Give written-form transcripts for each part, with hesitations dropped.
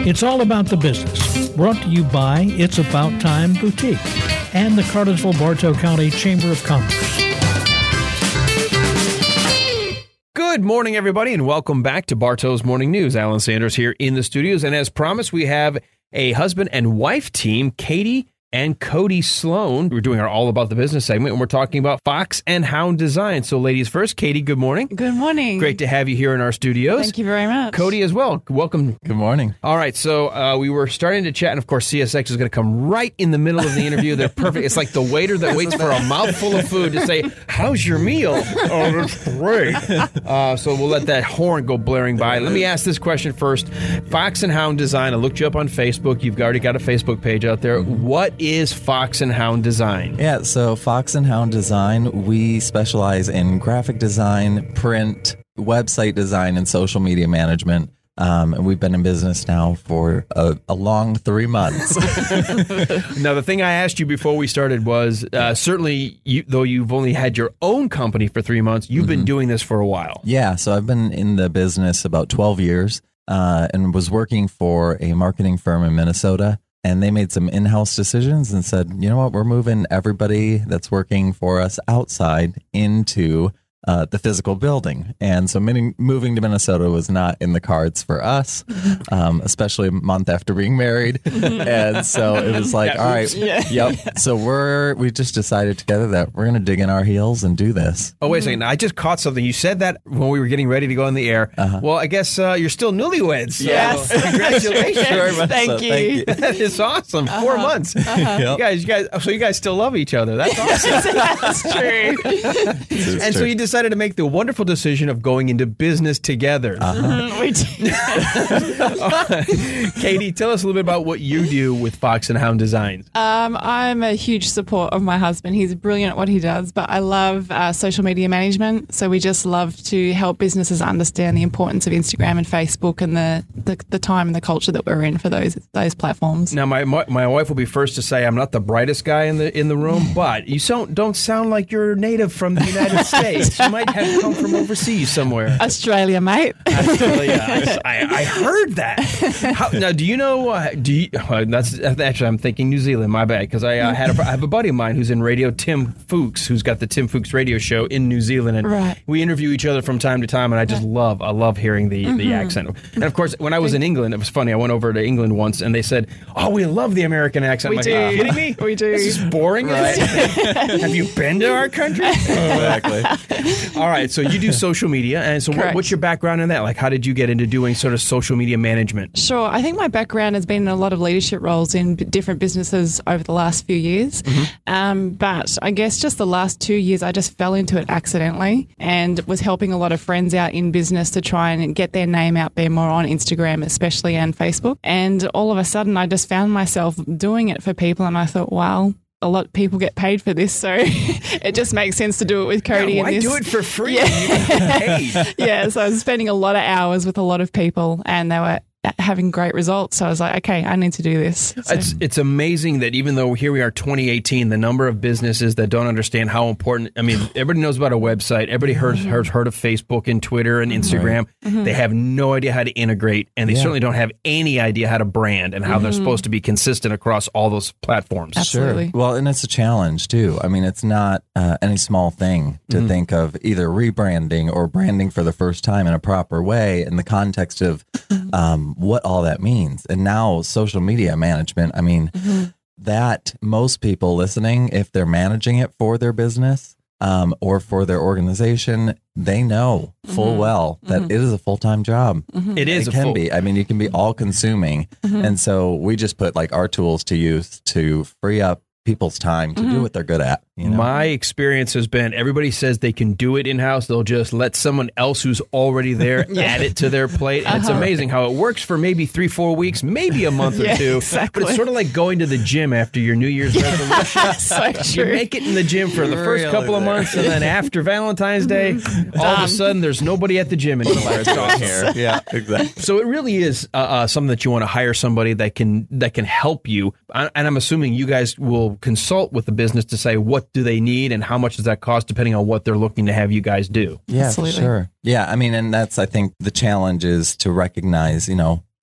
It's all about the business. Brought to you by It's About Time Boutique and the Cartersville-Bartow County Chamber of Commerce. Good morning, everybody, and welcome back to Bartow's Morning News. Alan Sanders here in the studios, and as promised, we have a husband and wife team, Katie and Cody Sloan. We're doing our All About the Business segment, and we're talking about Fox and Hound Design. So, ladies first, Katie, good morning. Good morning. Great to have you here in our studios. Thank you very much. Cody as well. Welcome. Good morning. All right, so we were starting to chat, and of course, CSX is going to come right in the middle of the interview. They're perfect. It's like the waiter that waits for a mouthful of food to say, "How's your meal?" "Oh, that's great." So we'll let that horn go blaring by. Let me ask this question first. Fox and Hound Design, I looked you up on Facebook. You've already got a Facebook page out there. What is Fox and Hound Design? Yeah, so Fox and Hound Design, we specialize in graphic design, print, website design, and social media management. And we've been in business now for a long 3 months. Now, the thing I asked you before we started was, certainly, though you've only had your own company for 3 months, you've been doing this for a while. Yeah, so I've been in the business about 12 years and was working for a marketing firm in Minnesota. And they made some in-house decisions and said, you know what, we're moving everybody that's working for us outside into the physical building. And so moving to Minnesota was not in the cards for us, especially a month after being married. And so it was like, all right, yep. So we just decided together that we're going to dig in our heels and do this. Oh, wait a second. I just caught something. You said that when we were getting ready to go on the air. Well, I guess you're still newlyweds. So yes. Congratulations. Very much Thank you. That is awesome. 4 months. Yep. You guys still love each other. That's awesome. That's true. And so you decided to make the wonderful decision of going into business together. We do. Katie, tell us a little bit about what you do with Fox and Hound Designs. I'm a huge support of my husband. He's brilliant at what he does, but I love social media management. So we just love to help businesses understand the importance of Instagram and Facebook and the time and the culture that we're in for those platforms. Now, my wife will be first to say I'm not the brightest guy in the room, but you don't sound like you're native from the United States. You might have come from overseas somewhere. Australia, mate. Australia. I heard that. Now, do you know? That's actually, I'm thinking New Zealand. My bad, because I have a buddy of mine who's in radio, Tim Fuchs, who's got the Tim Fuchs radio show in New Zealand, and we interview each other from time to time. And I love hearing the accent. And of course, when I was in England, it was funny. I went over to England once, and they said, "Oh, we love the American accent." We I'm like, do. are you kidding me? We do. This is boring. Right. Have you been to our country? Exactly. All right, so you do social media, and so what's your background in that? Like, how did you get into doing sort of social media management? Sure. I think my background has been in a lot of leadership roles in different businesses over the last few years. But I guess just the last 2 years, I just fell into it accidentally and was helping a lot of friends out in business to try and get their name out there more on Instagram, especially, and Facebook. And all of a sudden, I just found myself doing it for people, and I thought, wow, a lot of people get paid for this, so it just makes sense to do it with Cody. Why do it for free? Yeah. You get paid. Yeah, so I was spending a lot of hours with a lot of people, and they were having great results. So I was like, okay, I need to do this. So. It's amazing that even though here we are 2018, the number of businesses that don't understand how important, I mean, everybody knows about a website. Everybody heard of Facebook and Twitter and Instagram. They have no idea how to integrate, and they certainly don't have any idea how to brand and how they're supposed to be consistent across all those platforms. Absolutely. Sure. Well, and it's a challenge too. I mean, it's not any small thing to think of either rebranding or branding for the first time in a proper way in the context of what all that means. And now social media management, I mean, that most people listening, if they're managing it for their business or for their organization, they know full well that it is a full-time job. It can be. I mean, you can be all-consuming. And so we just put like our tools to use to free up people's time to do what they're good at. You know? My experience has been everybody says they can do it in-house. They'll just let someone else who's already there add it to their plate. And it's amazing how it works for maybe 3-4 weeks, maybe a month or two. Exactly. But it's sort of like going to the gym after your New Year's resolution. So true. You make it in the gym for the first couple of months, and then after Valentine's Day, all of a sudden there's nobody at the gym anymore. It's awesome. Yeah, exactly. So it really is something that you want to hire somebody that can help you. And I'm assuming you guys will consult with the business to say what do they need and how much does that cost depending on what they're looking to have you guys do. Yeah, Absolutely. for sure. Yeah, I mean, and that's, I think the challenge is to recognize, you know,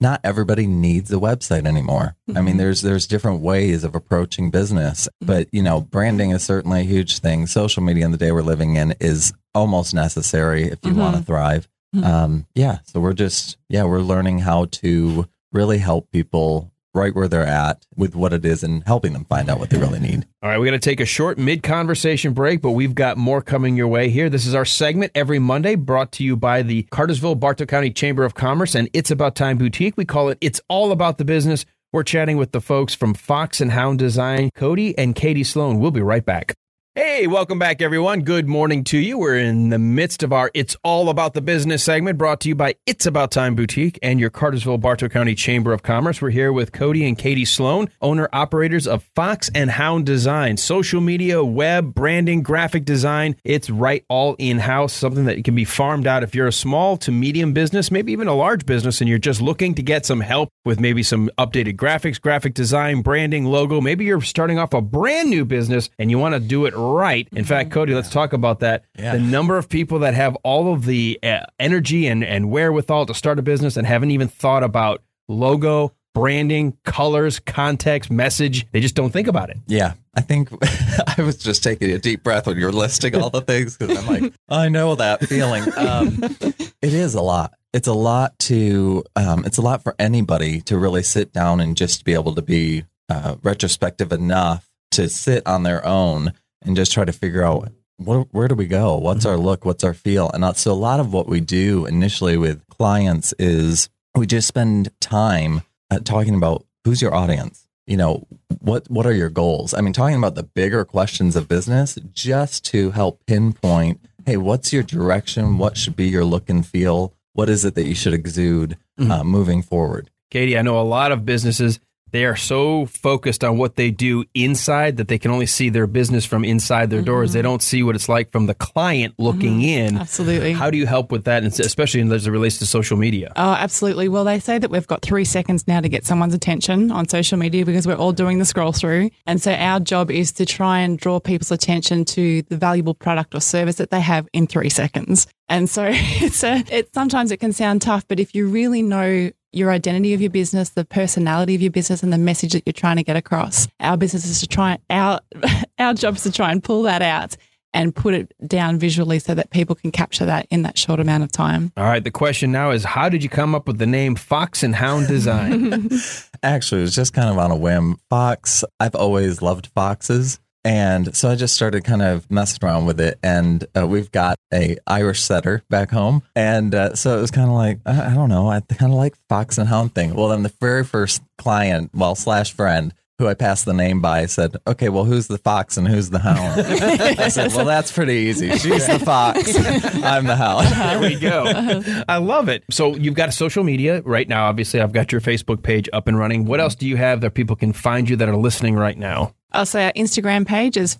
not everybody needs a website anymore. I mean, there's different ways of approaching business, but branding is certainly a huge thing. Social media in the day we're living in is almost necessary if you want to thrive. So we're learning how to really help people right where they're at with what it is and helping them find out what they really need. All right, we're going to take a short mid-conversation break, but we've got more coming your way here. This is our segment every Monday brought to you by the Cartersville-Bartow County Chamber of Commerce and It's About Time Boutique. We call it It's All About the Business. We're chatting with the folks from Fox and Hound Design, Cody and Katie Sloan. We'll be right back. Hey, welcome back, everyone. Good morning to you. We're in the midst of our It's All About the Business segment brought to you by It's About Time Boutique and your Cartersville-Bartow County Chamber of Commerce. We're here with Cody and Katie Sloan, owner-operators of Fox and Hound Design. Social media, web, branding, graphic design. It's right all in-house, something that can be farmed out if you're a small to medium business, maybe even a large business, and you're just looking to get some help with maybe some updated graphics, graphic design, branding, logo. Maybe you're starting off a brand new business and you want to do it right. In fact, Cody, let's talk about that. Yeah. The number of people that have all of the energy and wherewithal to start a business and haven't even thought about logo, branding, colors, context, message. They just don't think about it. Yeah. I think I was just taking a deep breath when you were listing all the things because I'm like, I know that feeling. It is a lot. It's a lot for anybody to really sit down and just be able to be retrospective enough to sit on their own and just try to figure out where do we go? What's our look? What's our feel? And so a lot of what we do initially with clients is we just spend time talking about who's your audience. What are your goals? I mean, talking about the bigger questions of business just to help pinpoint, hey, what's your direction? What should be your look and feel? What is it that you should exude moving forward? Katie, I know a lot of businesses, they are so focused on what they do inside that they can only see their business from inside their doors. They don't see what it's like from the client looking in. Absolutely. How do you help with that, especially as it relates to social media? Oh, absolutely. Well, they say that we've got 3 seconds now to get someone's attention on social media because we're all doing the scroll through. And so our job is to try and draw people's attention to the valuable product or service that they have in 3 seconds. And so sometimes it can sound tough, but if you really know your identity of your business, the personality of your business, and the message that you're trying to get across, our business is our job is to try and pull that out and put it down visually so that people can capture that in that short amount of time. All right. The question now is, how did you come up with the name Fox and Hound Design? Actually, it was just kind of on a whim. Fox, I've always loved foxes. And so I just started kind of messing around with it. And we've got a Irish setter back home. And so it was kind of like, I don't know, I kind of like Fox and Hound thing. Well, then the very first client, / friend, who I passed the name by, said, okay, well, who's the fox and who's the hound? I said, well, that's pretty easy. She's the fox. I'm the hound. There we go. I love it. So you've got a social media right now. Obviously, I've got your Facebook page up and running. What else do you have that people can find you that are listening right now? So our Instagram page is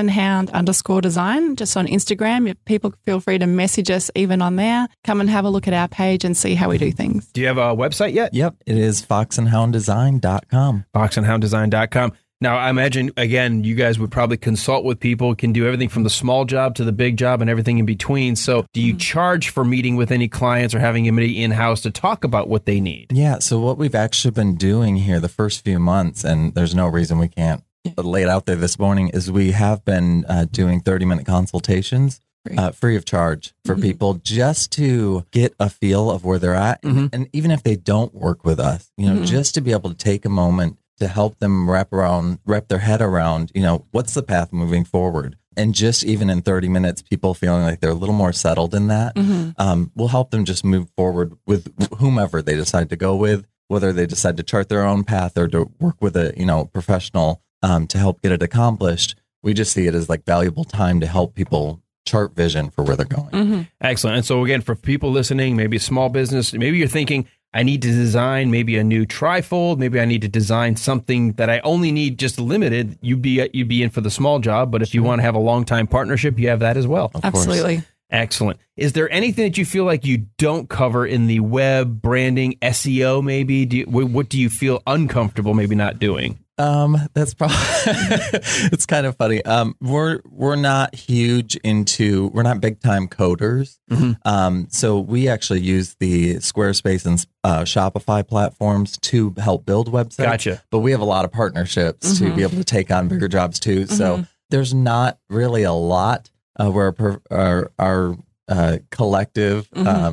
foxandhound_design. Just on Instagram, people feel free to message us even on there. Come and have a look at our page and see how we do things. Do you have a website yet? Yep. It is foxandhounddesign.com. Foxandhounddesign.com. Now, I imagine, again, you guys would probably consult with people, can do everything from the small job to the big job and everything in between. So do you charge for meeting with any clients or having anybody in-house to talk about what they need? Yeah. So what we've actually been doing here the first few months, and there's no reason we can't lay it out there this morning, is we have been doing 30-minute consultations free of charge for people just to get a feel of where they're at. And even if they don't work with us, just to be able to take a moment to help them wrap their head around, what's the path moving forward. And just even in 30 minutes, people feeling like they're a little more settled in that, we'll help them just move forward with whomever they decide to go with, whether they decide to chart their own path or to work with a professional to help get it accomplished. We just see it as like valuable time to help people chart vision for where they're going. Excellent. And so again, for people listening, maybe a small business, maybe you're thinking, I need to design maybe a new trifold. Maybe I need to design something that I only need just limited. You'd be in for the small job. But if you want to have a long time partnership, you have that as well. Absolutely. Excellent. Is there anything that you feel like you don't cover in the web, branding, SEO maybe? What do you feel uncomfortable maybe not doing? That's probably it's kind of funny. We're not we're not big time coders. So we actually use the Squarespace and Shopify platforms to help build websites. Gotcha. But we have a lot of partnerships to be able to take on bigger jobs too. So there's not really a lot where our collective,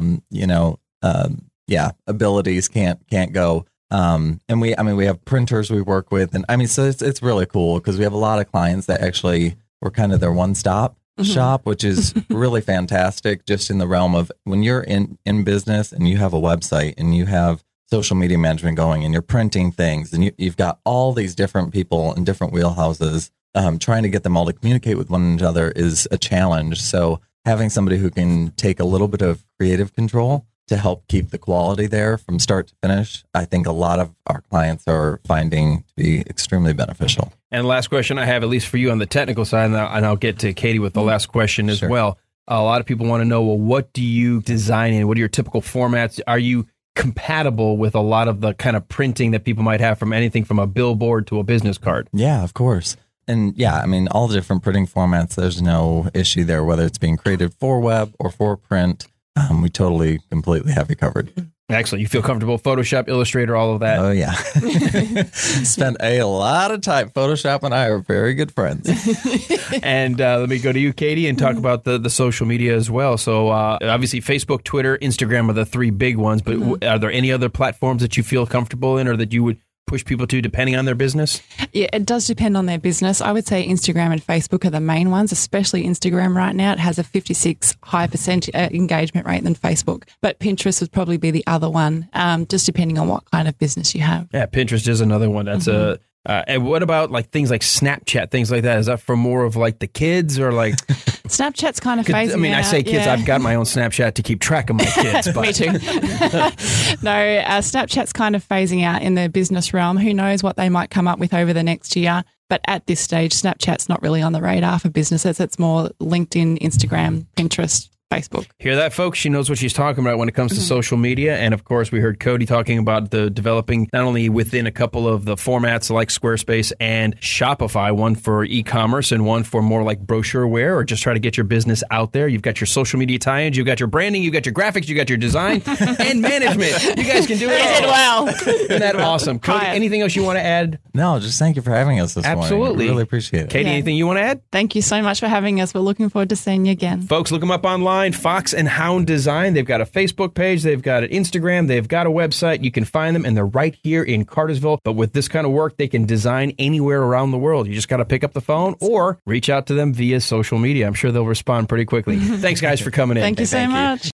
abilities can't go. And we have printers we work with, and so it's really cool because we have a lot of clients that actually we're kind of their one-stop shop, which is really fantastic. Just in the realm of when you're in business and you have a website and you have social media management going and you're printing things and you've got all these different people in different wheelhouses, trying to get them all to communicate with one another is a challenge. So having somebody who can take a little bit of creative control to help keep the quality there from start to finish, I think a lot of our clients are finding to be extremely beneficial. And last question I have, at least for you on the technical side, and I'll get to Katie with the last question as well. A lot of people want to know, well, what do you design in? What are your typical formats? Are you compatible with a lot of the kind of printing that people might have from anything from a billboard to a business card? Yeah, of course. And all the different printing formats, there's no issue there, whether it's being created for web or for print. We totally, completely have you covered. Excellent. You feel comfortable? Photoshop, Illustrator, all of that? Oh, yeah. Spent a lot of time. Photoshop and I are very good friends. And let me go to you, Katie, and talk about the social media as well. So obviously Facebook, Twitter, Instagram are the three big ones, but are there any other platforms that you feel comfortable in or that you would push people to depending on their business? Yeah, it does depend on their business. I would say Instagram and Facebook are the main ones, especially Instagram right now. It has a 56% higher engagement rate than Facebook. But Pinterest would probably be the other one, just depending on what kind of business you have. Yeah, Pinterest is another one. That's and what about like things like Snapchat, things like that? Is that for more of like the kids or like... Snapchat's kind of phasing out. I mean, I say kids, I've got my own Snapchat to keep track of my kids. But. Me too. No, Snapchat's kind of phasing out in the business realm. Who knows what they might come up with over the next year. But at this stage, Snapchat's not really on the radar for businesses. It's more LinkedIn, Instagram, Pinterest, Facebook. Hear that, folks? She knows what she's talking about when it comes to social media. And of course, we heard Cody talking about the developing not only within a couple of the formats like Squarespace and Shopify, one for e-commerce and one for more like brochureware or just try to get your business out there. You've got your social media tie-ins, you've got your branding, you've got your graphics, you've got your design and management. You guys can do it all. Did well. Isn't that awesome? Cody, anything else you want to add? No, just thank you for having us this morning. Absolutely. Really appreciate it. Katie, anything you want to add? Thank you so much for having us. We're looking forward to seeing you again. Folks, look them up online, Fox and Hound Design. They've got a Facebook page, they've got an Instagram, they've got a website. You can find them, and they're right here in Cartersville. But with this kind of work, they can design anywhere around the world. You just got to pick up the phone or reach out to them via social media. I'm sure they'll respond pretty quickly. Thanks, guys, for coming in. Thank you so much.